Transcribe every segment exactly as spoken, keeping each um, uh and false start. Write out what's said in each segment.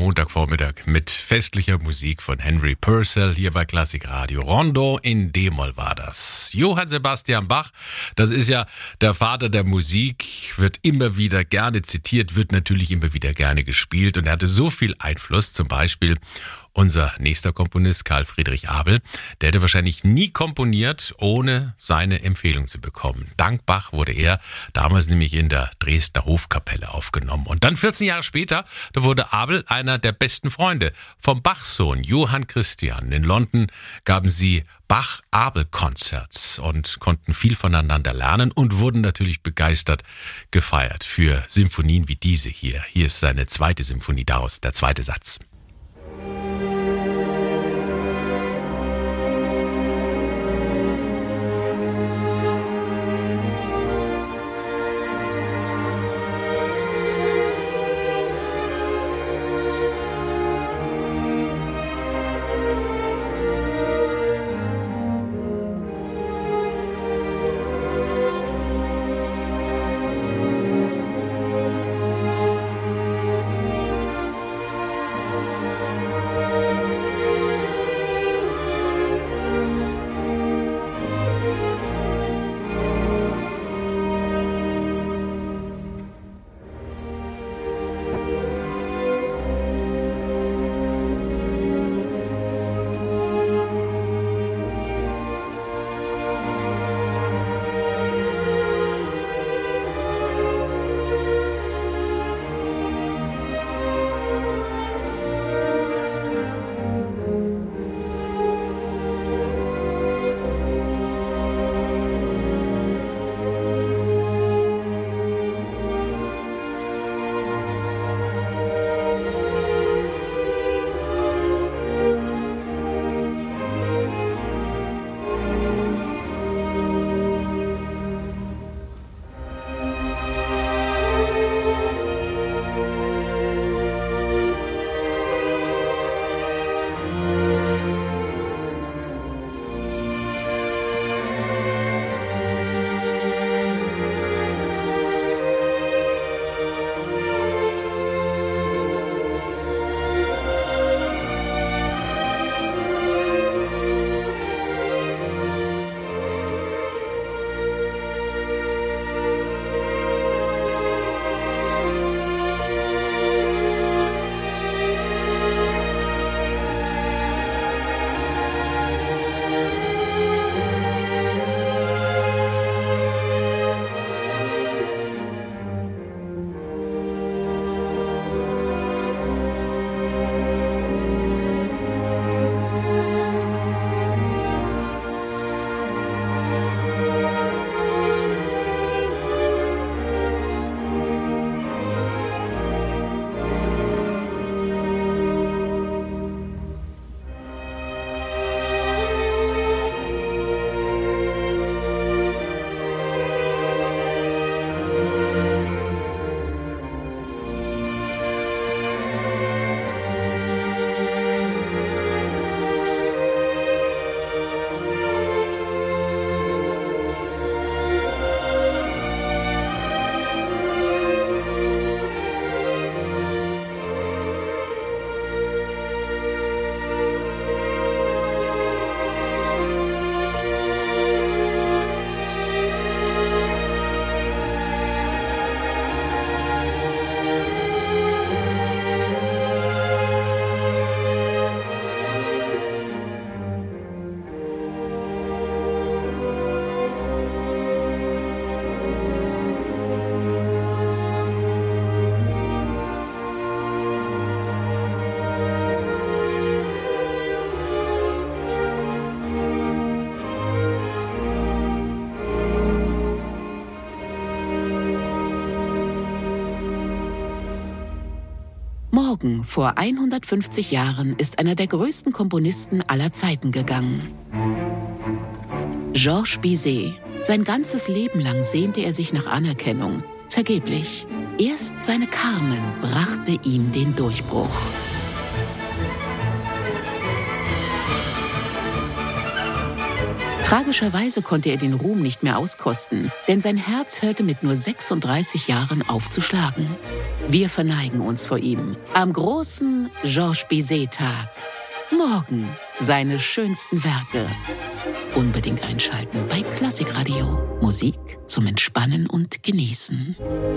Montagvormittag mit festlicher Musik von Henry Purcell hier bei Klassik Radio. Rondo in D-Moll war das. Johann Sebastian Bach, das ist ja der Vater der Musik, wird immer wieder gerne zitiert, wird natürlich immer wieder gerne gespielt und er hatte so viel Einfluss, zum Beispiel unser nächster Komponist, Karl Friedrich Abel, der hätte wahrscheinlich nie komponiert, ohne seine Empfehlung zu bekommen. Dank Bach wurde er damals nämlich in der Dresdner Hofkapelle aufgenommen. Und dann vierzehn Jahre später, da wurde Abel einer der besten Freunde vom Bachsohn Johann Christian. In London gaben sie Bach-Abel-Konzerts und konnten viel voneinander lernen und wurden natürlich begeistert gefeiert für Symphonien wie diese hier. Hier ist seine zweite Symphonie, daraus der zweite Satz. Morgen vor hundertfünfzig Jahren ist einer der größten Komponisten aller Zeiten gegangen. Georges Bizet. Sein ganzes Leben lang sehnte er sich nach Anerkennung. Vergeblich. Erst seine Carmen brachte ihm den Durchbruch. Tragischerweise konnte er den Ruhm nicht mehr auskosten, denn sein Herz hörte mit nur sechsunddreißig Jahren auf zu schlagen. Wir verneigen uns vor ihm am großen Georges Bizet-Tag. Morgen seine schönsten Werke. Unbedingt einschalten bei Klassikradio. Musik zum Entspannen und Genießen.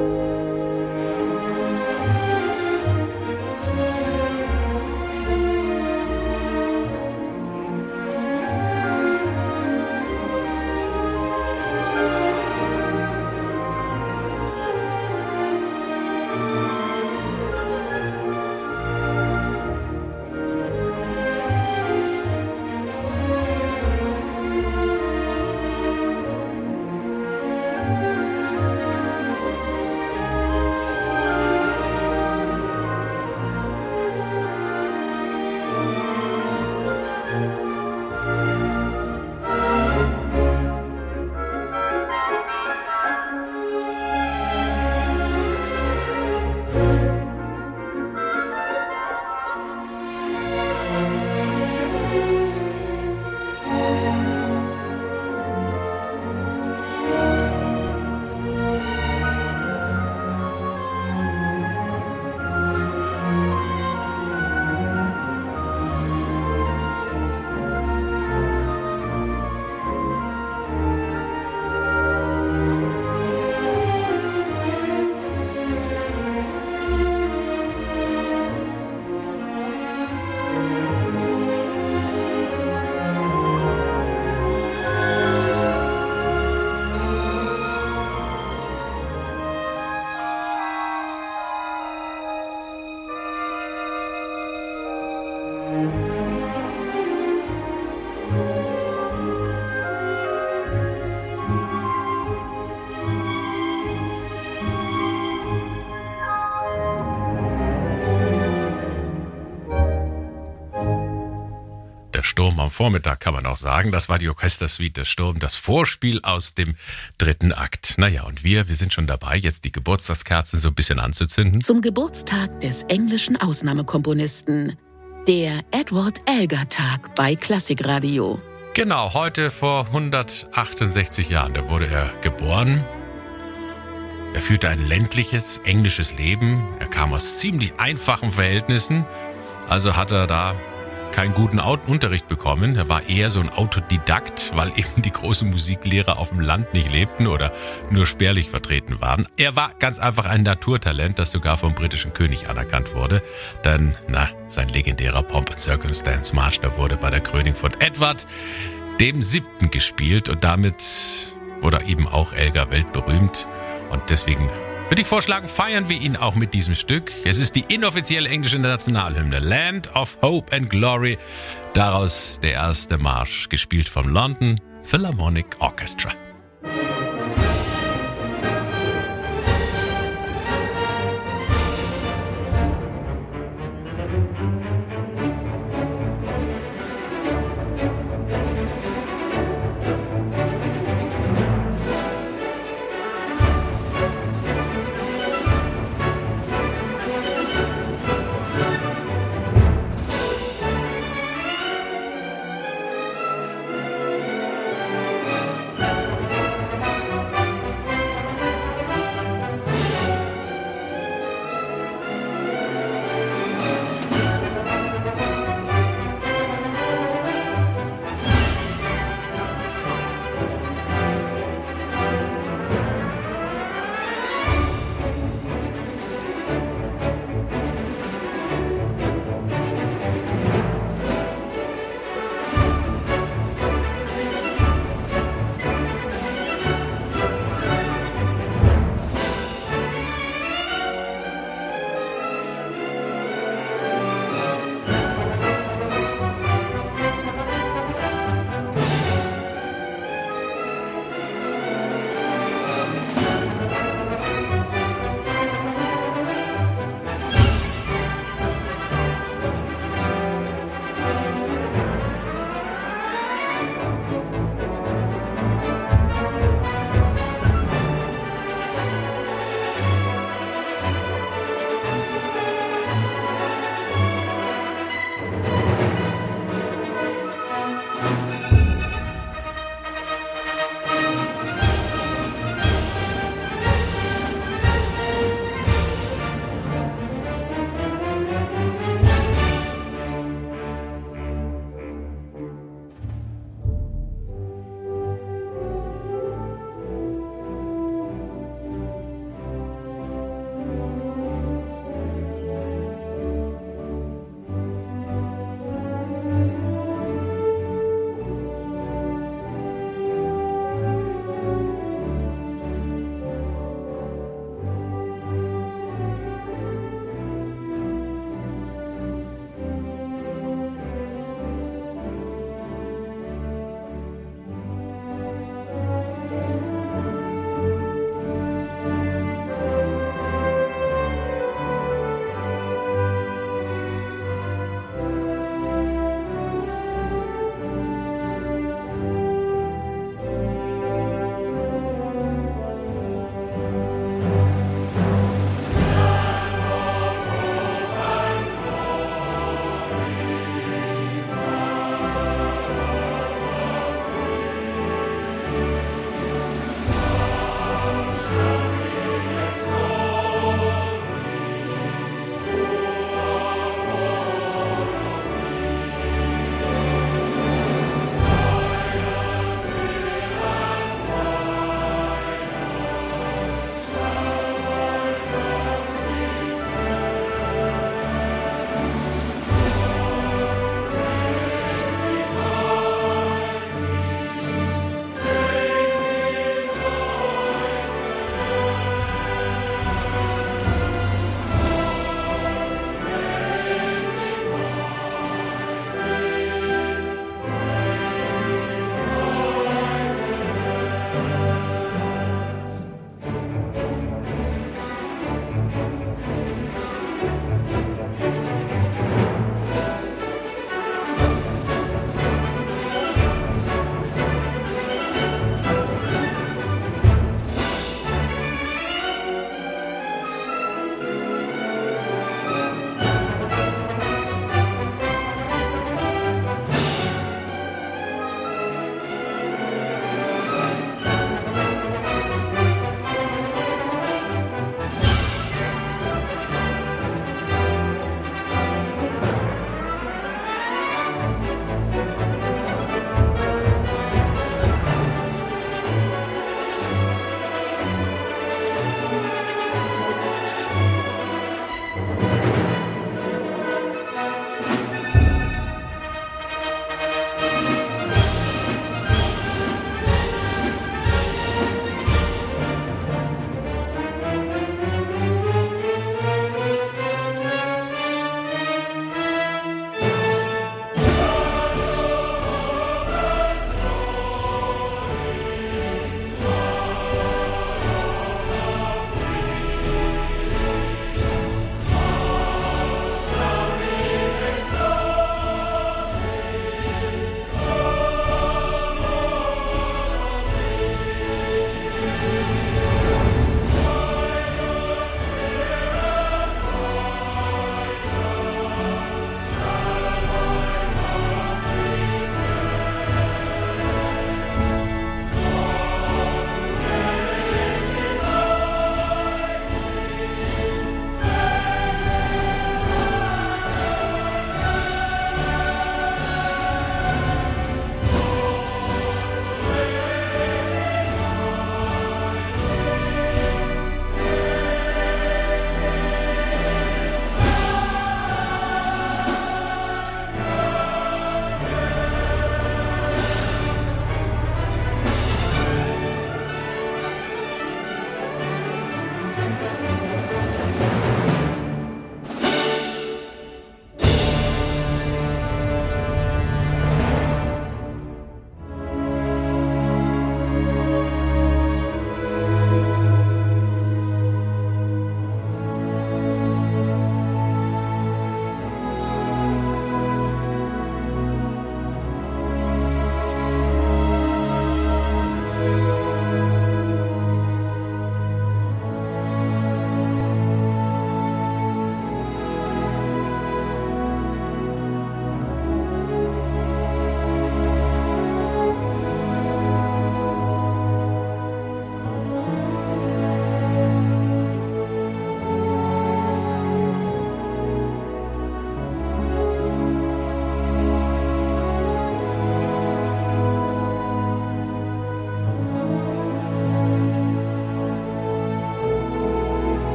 Sturm am Vormittag, kann man auch sagen. Das war die Orchestersuite Der Sturm, das Vorspiel aus dem dritten Akt. Naja, und wir, wir sind schon dabei, jetzt die Geburtstagskerzen so ein bisschen anzuzünden. Zum Geburtstag des englischen Ausnahmekomponisten, der Edward Elgar-Tag bei Klassikradio. Genau, heute vor hundertachtundsechzig Jahren, da wurde er geboren. Er führte ein ländliches, englisches Leben. Er kam aus ziemlich einfachen Verhältnissen, also hat er da keinen guten Unterricht bekommen. Er war eher so ein Autodidakt, weil eben die großen Musiklehrer auf dem Land nicht lebten oder nur spärlich vertreten waren. Er war ganz einfach ein Naturtalent, das sogar vom britischen König anerkannt wurde. Denn, na, sein legendärer Pomp and Circumstance March, der wurde bei der Krönung von Edward dem Siebten gespielt und damit wurde eben auch Elgar weltberühmt. Und deswegen würde ich vorschlagen, feiern wir ihn auch mit diesem Stück. Es ist die inoffizielle englische Nationalhymne, Land of Hope and Glory. Daraus der erste Marsch, gespielt vom London Philharmonic Orchestra.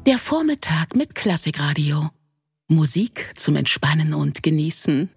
Der Vormittag mit Klassikradio. Musik zum Entspannen und Genießen.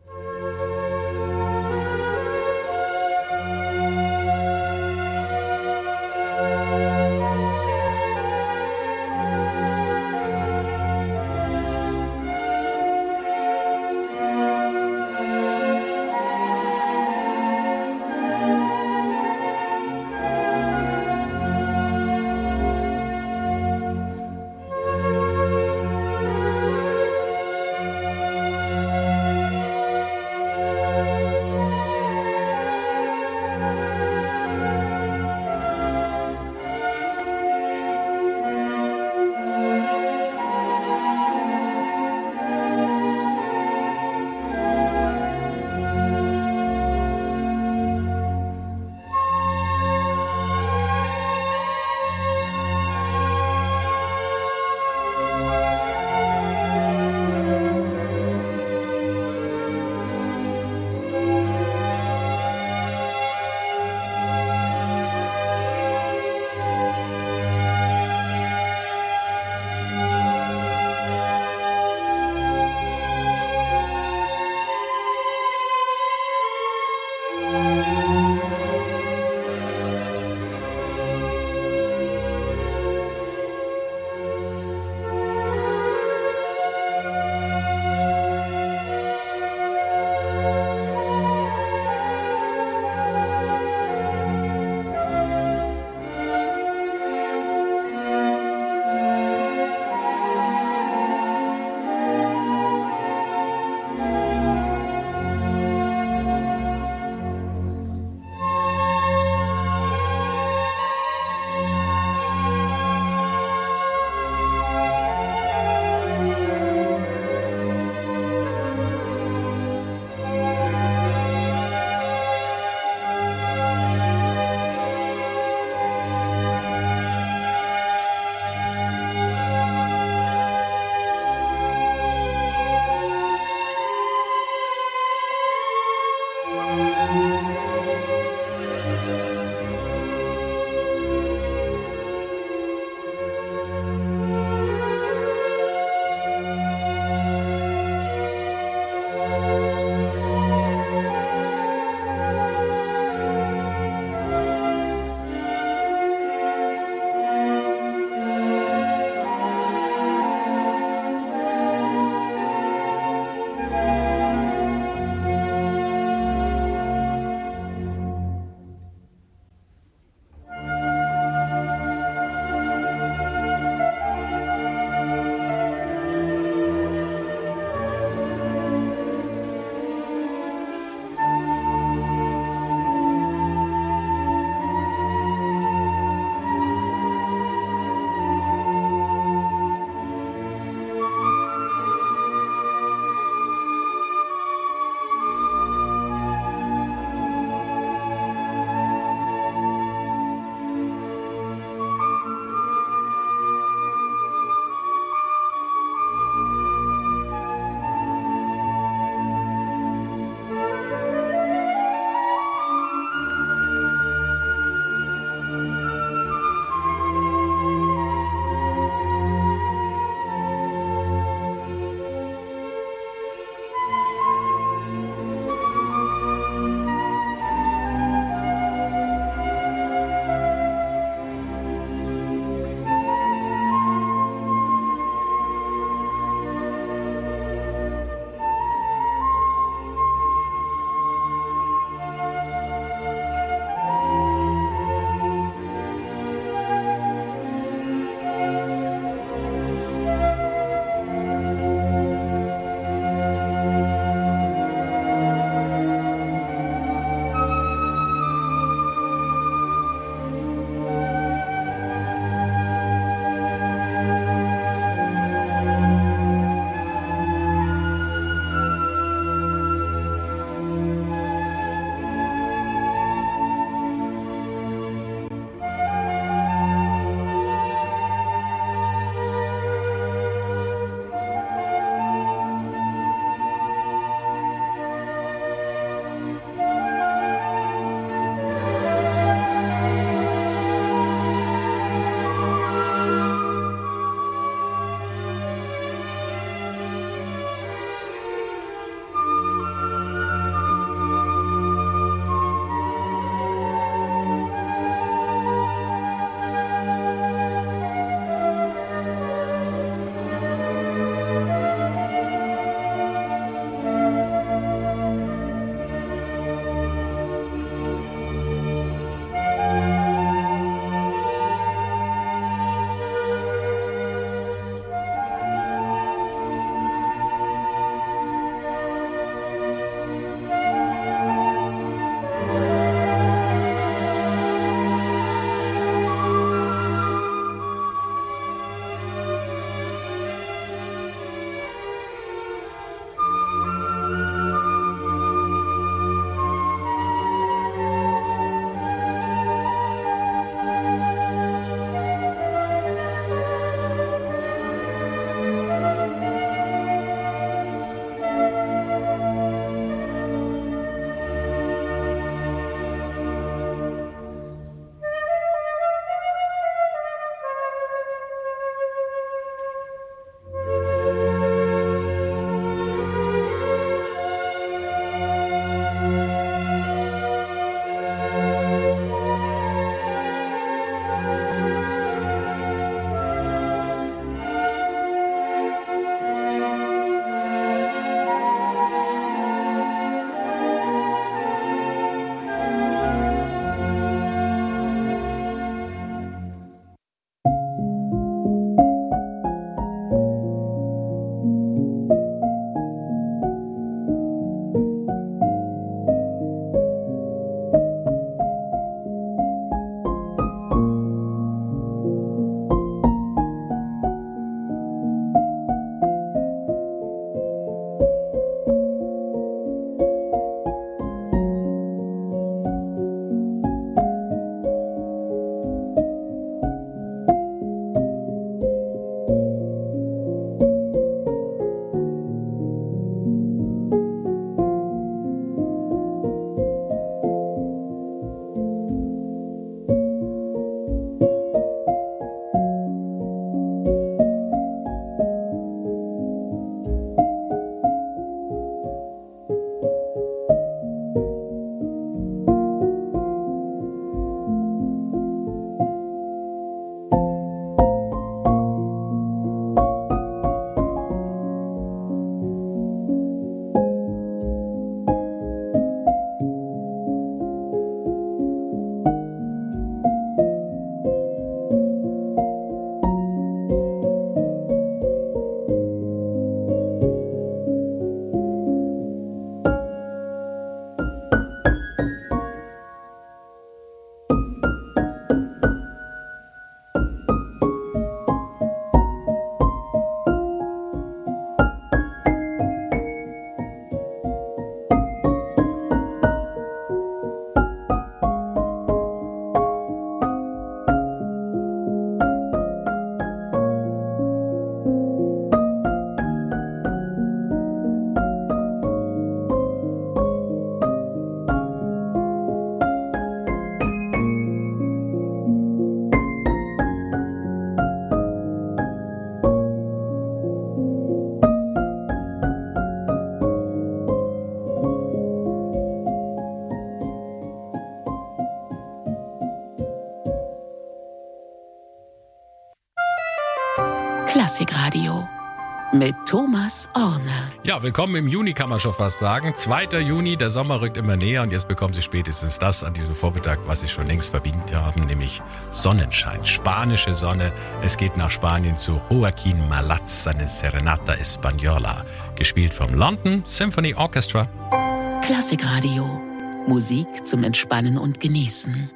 Klassikradio mit Thomas Orne. Ja, willkommen im Juni, kann man schon fast sagen. zweiter Juni, der Sommer rückt immer näher und jetzt bekommen Sie spätestens das an diesem Vormittag, was Sie schon längst verdient haben, nämlich Sonnenschein, spanische Sonne. Es geht nach Spanien zu Joaquín Malaz, seine Serenata Española, gespielt vom London Symphony Orchestra. Klassikradio, Musik zum Entspannen und Genießen.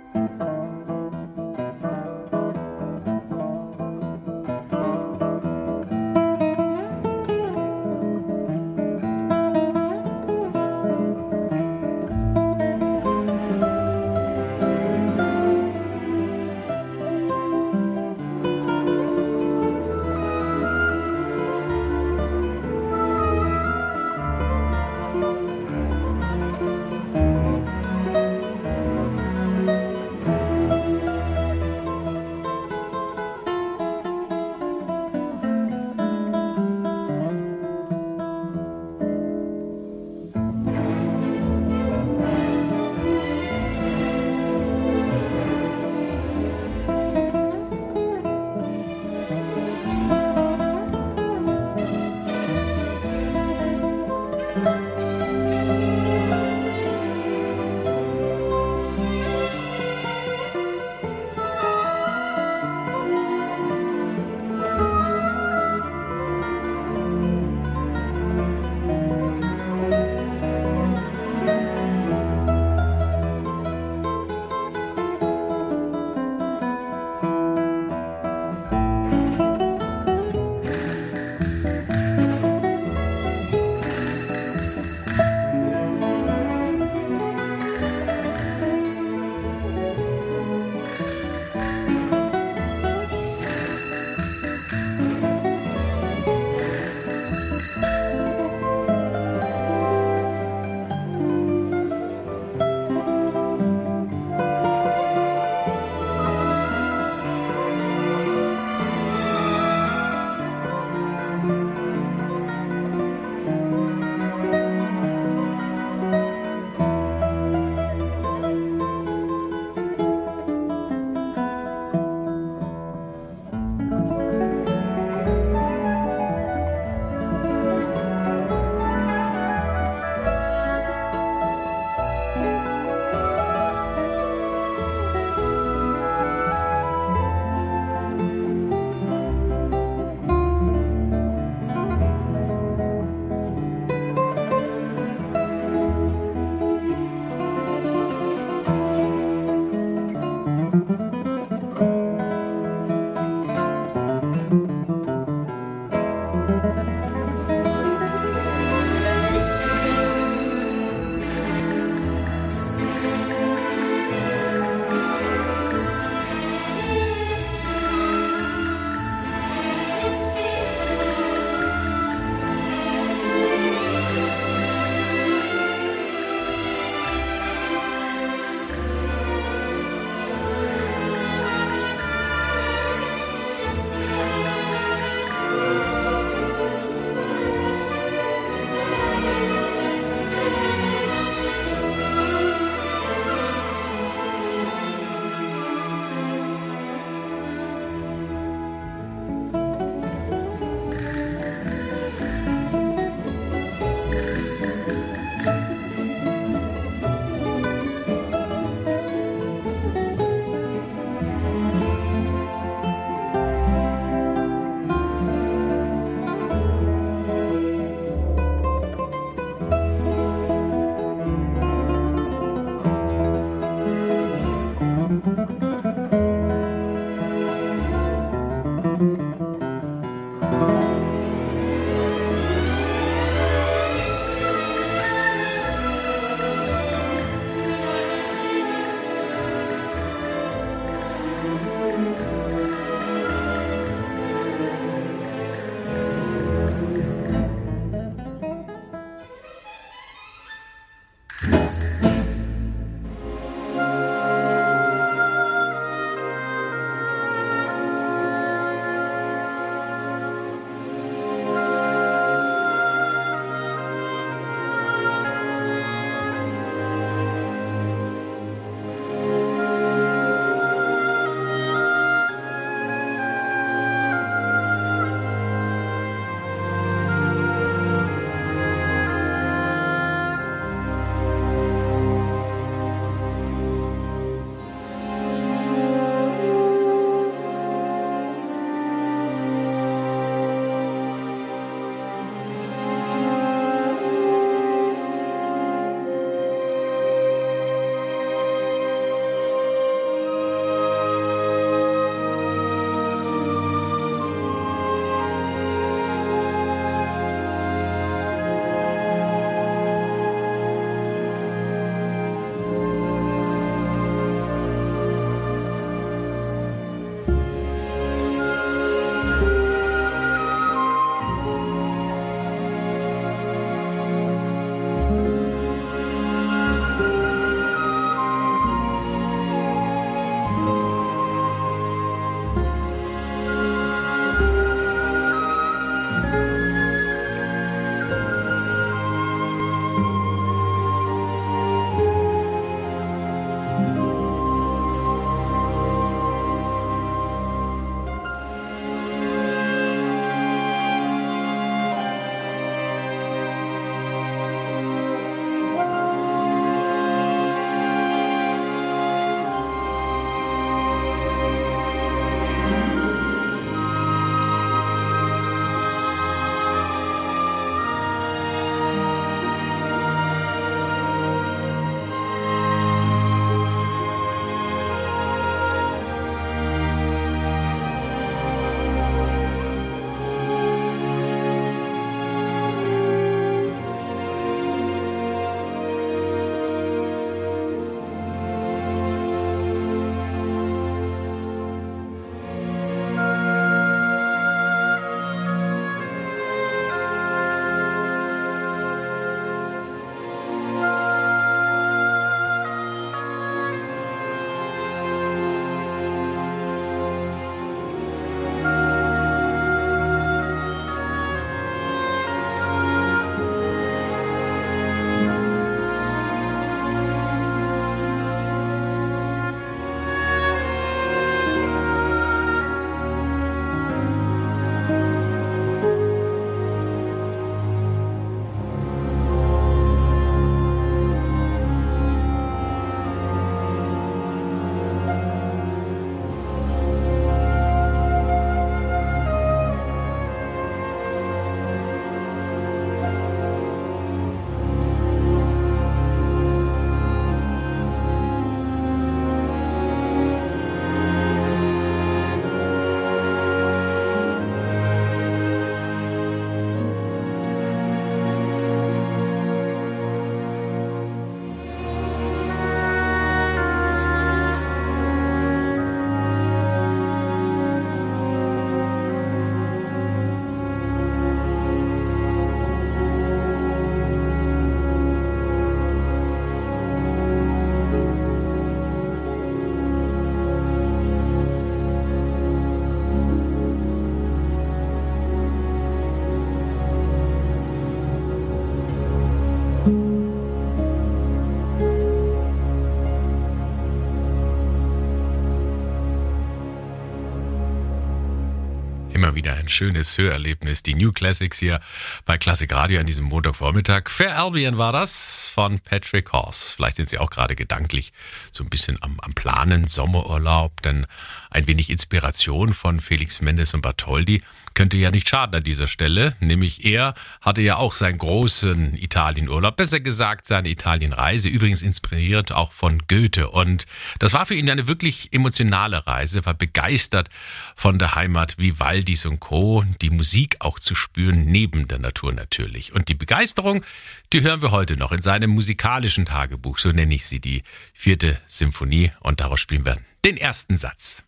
Immer wieder ein schönes Hörerlebnis. Die New Classics hier bei Klassik Radio an diesem Montagvormittag. Fair Albion war das von Patrick Horse. Vielleicht sind Sie auch gerade gedanklich so ein bisschen am, am Planen, Sommerurlaub, denn ein wenig Inspiration von Felix Mendes und Bartholdy könnte ja nicht schaden an dieser Stelle. Nämlich er hatte ja auch seinen großen Italienurlaub, besser gesagt seine Italienreise, übrigens inspiriert auch von Goethe. Und das war für ihn eine wirklich emotionale Reise, war begeistert von der Heimat Vivaldis und Co., die Musik auch zu spüren, neben der Natur natürlich. Und die Begeisterung, die hören wir heute noch in seinem musikalischen Tagebuch, so nenne ich sie, die vierte Symphonie. Und daraus spielen wir den ersten Satz.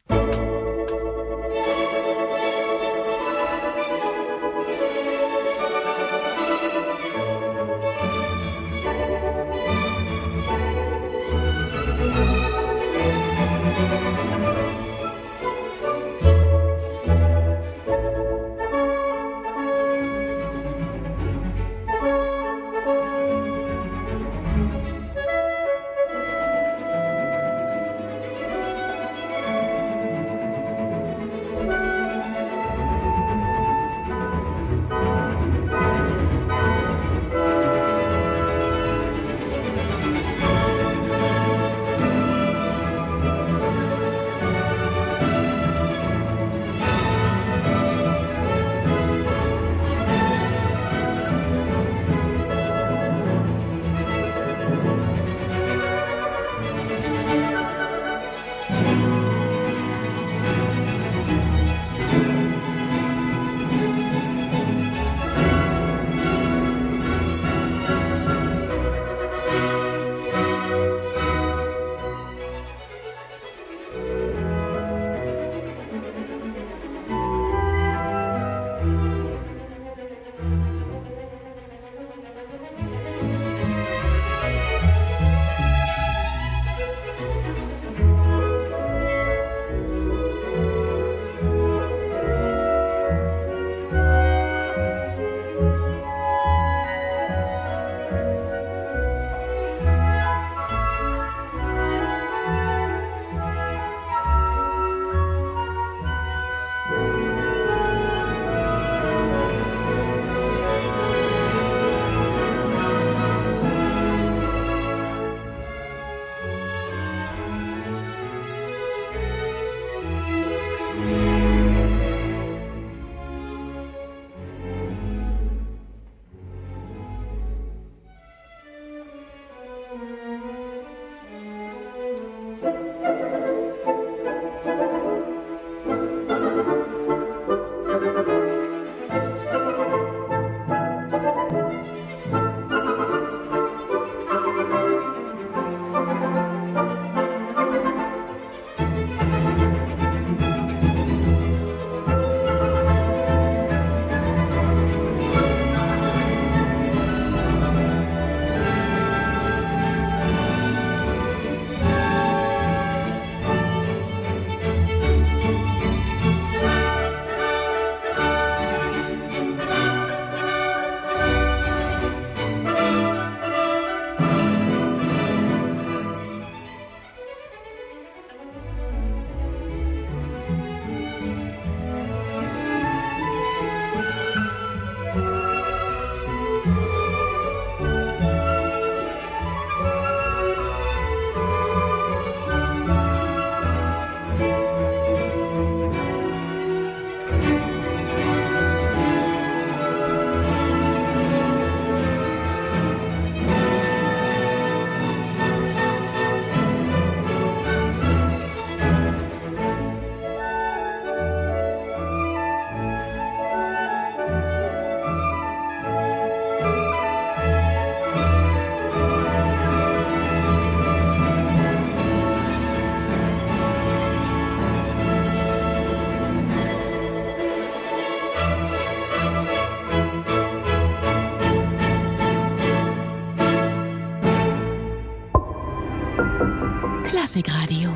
Klassikradio.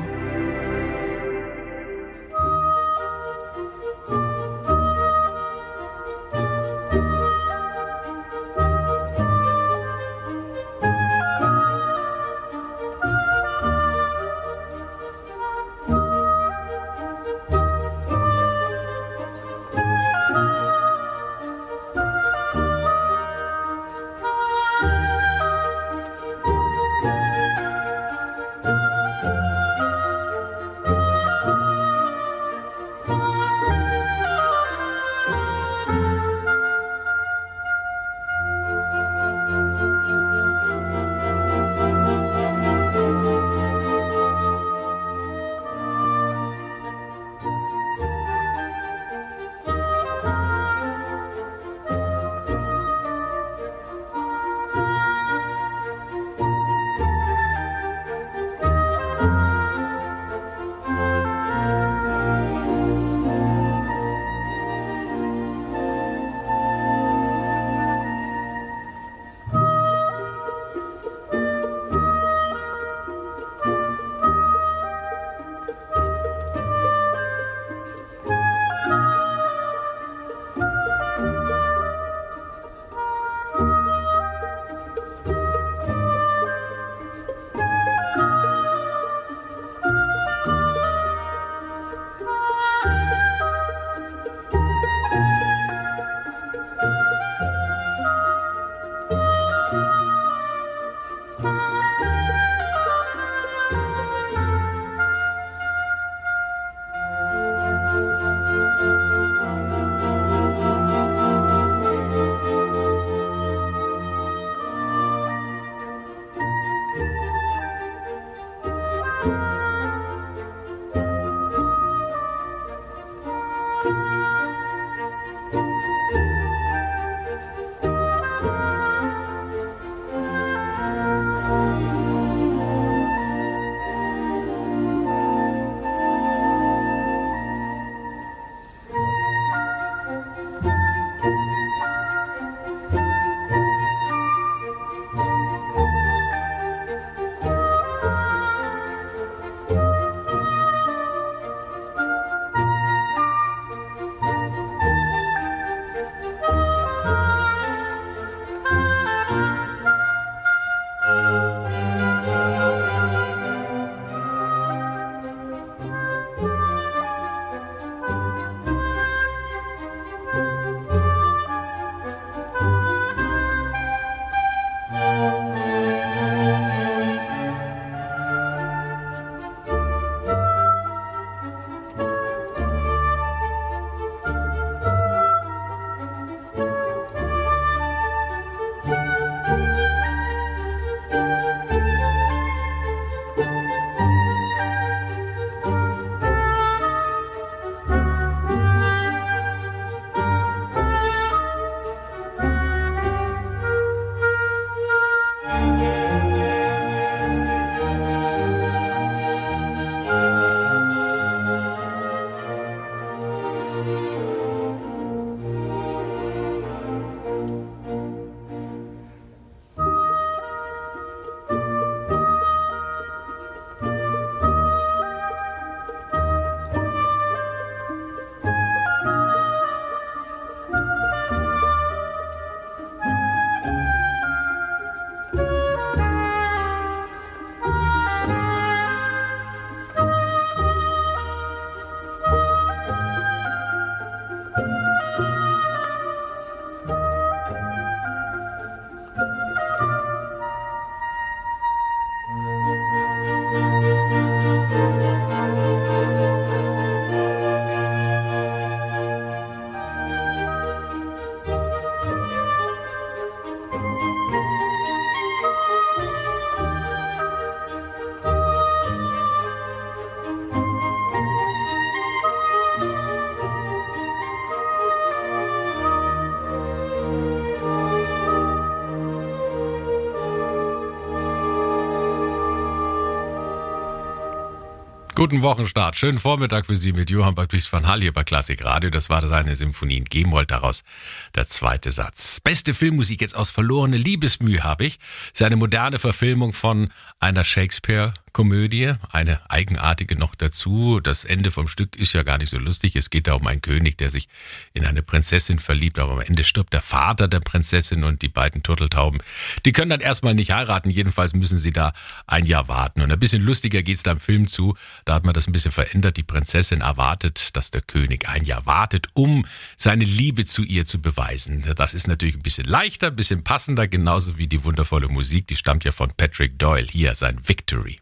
Guten Wochenstart. Schönen Vormittag für Sie mit Johann Baptist van Hall hier bei Klassik Radio. Das war seine Symphonie in G-Moll, daraus der zweite Satz. Beste Filmmusik jetzt aus Verlorene Liebesmüh habe ich. Das ist eine moderne Verfilmung von einer Shakespeare-Komödie, eine eigenartige noch dazu. Das Ende vom Stück ist ja gar nicht so lustig. Es geht da um einen König, der sich in eine Prinzessin verliebt, aber am Ende stirbt der Vater der Prinzessin und die beiden Turteltauben, die können dann erstmal nicht heiraten. Jedenfalls müssen sie da ein Jahr warten. Und ein bisschen lustiger geht's da im Film zu. Da hat man das ein bisschen verändert. Die Prinzessin erwartet, dass der König ein Jahr wartet, um seine Liebe zu ihr zu beweisen. Das ist natürlich ein bisschen leichter, ein bisschen passender, genauso wie die wundervolle Musik. Die stammt ja von Patrick Doyle. Hier sein Victory.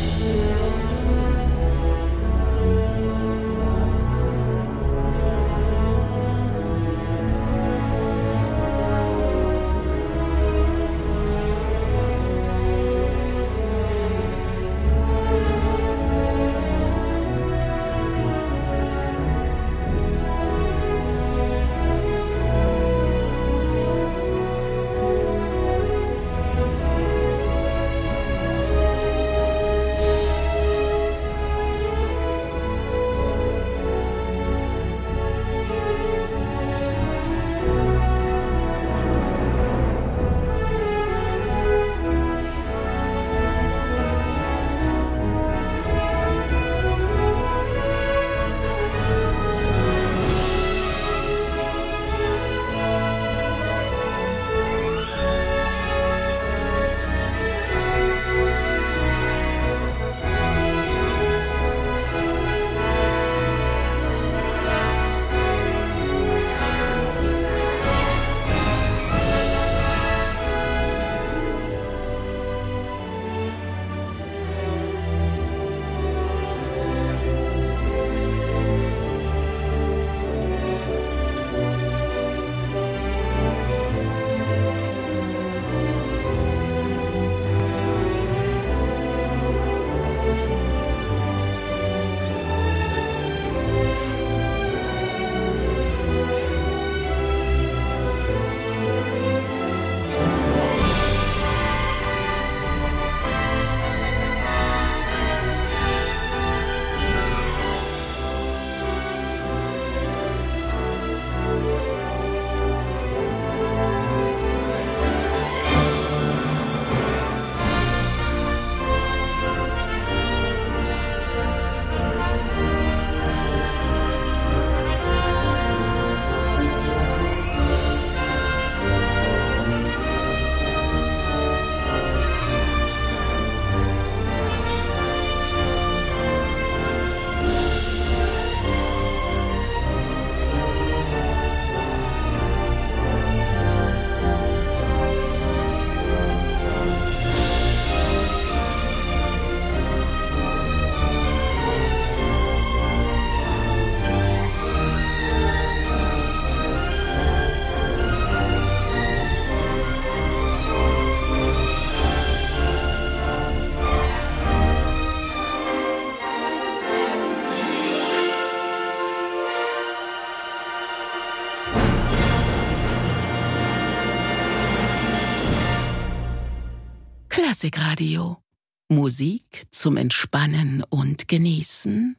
Klassikradio. Musik zum Entspannen und Genießen.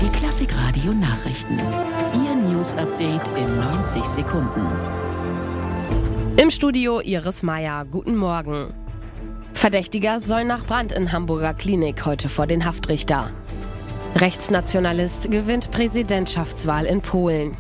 Die Klassik Radio Nachrichten. Ihr News Update in neunzig Sekunden. Im Studio Iris Meier. Guten Morgen. Verdächtiger soll nach Brand in Hamburger Klinik heute vor den Haftrichter. Rechtsnationalist gewinnt Präsidentschaftswahl in Polen.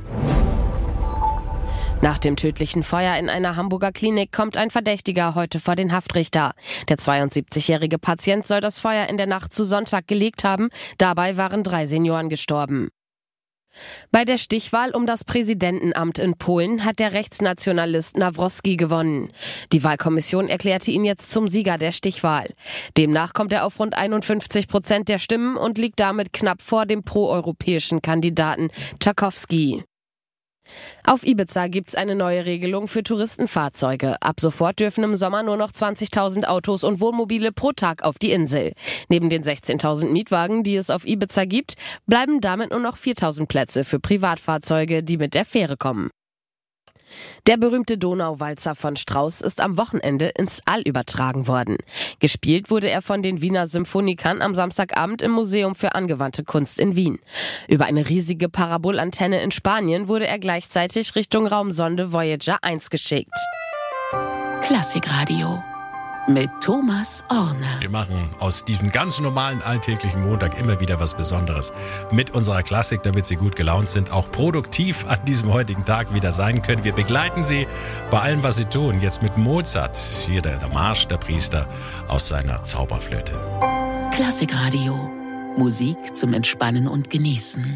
Nach dem tödlichen Feuer in einer Hamburger Klinik kommt ein Verdächtiger heute vor den Haftrichter. Der zweiundsiebzigjährige Patient soll das Feuer in der Nacht zu Sonntag gelegt haben. Dabei waren drei Senioren gestorben. Bei der Stichwahl um das Präsidentenamt in Polen hat der Rechtsnationalist Nawrocki gewonnen. Die Wahlkommission erklärte ihn jetzt zum Sieger der Stichwahl. Demnach kommt er auf rund einundfünfzig Prozent der Stimmen und liegt damit knapp vor dem proeuropäischen Kandidaten Tchaikovsky. Auf Ibiza gibt's eine neue Regelung für Touristenfahrzeuge. Ab sofort dürfen im Sommer nur noch zwanzigtausend Autos und Wohnmobile pro Tag auf die Insel. Neben den sechzehntausend Mietwagen, die es auf Ibiza gibt, bleiben damit nur noch viertausend Plätze für Privatfahrzeuge, die mit der Fähre kommen. Der berühmte Donauwalzer von Strauss ist am Wochenende ins All übertragen worden. Gespielt wurde er von den Wiener Symphonikern am Samstagabend im Museum für angewandte Kunst in Wien. Über eine riesige Parabolantenne in Spanien wurde er gleichzeitig Richtung Raumsonde Voyager eins geschickt. Klassik Radio mit Thomas Orner. Wir machen aus diesem ganz normalen alltäglichen Montag immer wieder was Besonderes mit unserer Klassik, damit Sie gut gelaunt sind, auch produktiv an diesem heutigen Tag wieder sein können. Wir begleiten Sie bei allem, was Sie tun. Jetzt mit Mozart, hier der, der Marsch der Priester aus seiner Zauberflöte. Klassik Radio. Musik zum Entspannen und Genießen.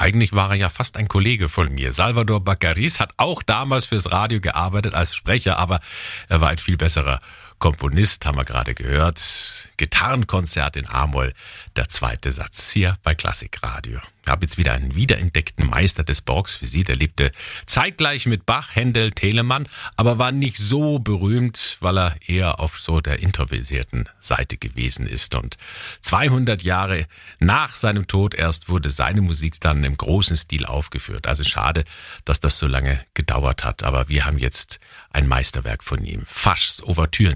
eigentlich war er ja fast ein Kollege von mir. Salvador Baccaris hat auch damals fürs Radio gearbeitet als Sprecher, aber er war ein viel besserer Komponist, haben wir gerade gehört. Gitarrenkonzert in A-Moll, der zweite Satz hier bei Klassikradio. Ich habe jetzt wieder einen wiederentdeckten Meister des Barocks für Sie. Der lebte zeitgleich mit Bach, Händel, Telemann, aber war nicht so berühmt, weil er eher auf so der introvertierten Seite gewesen ist. Und zweihundert Jahre nach seinem Tod erst wurde seine Musik dann im großen Stil aufgeführt. Also schade, dass das so lange gedauert hat. Aber wir haben jetzt ein Meisterwerk von ihm. Faschs Ouvertüren.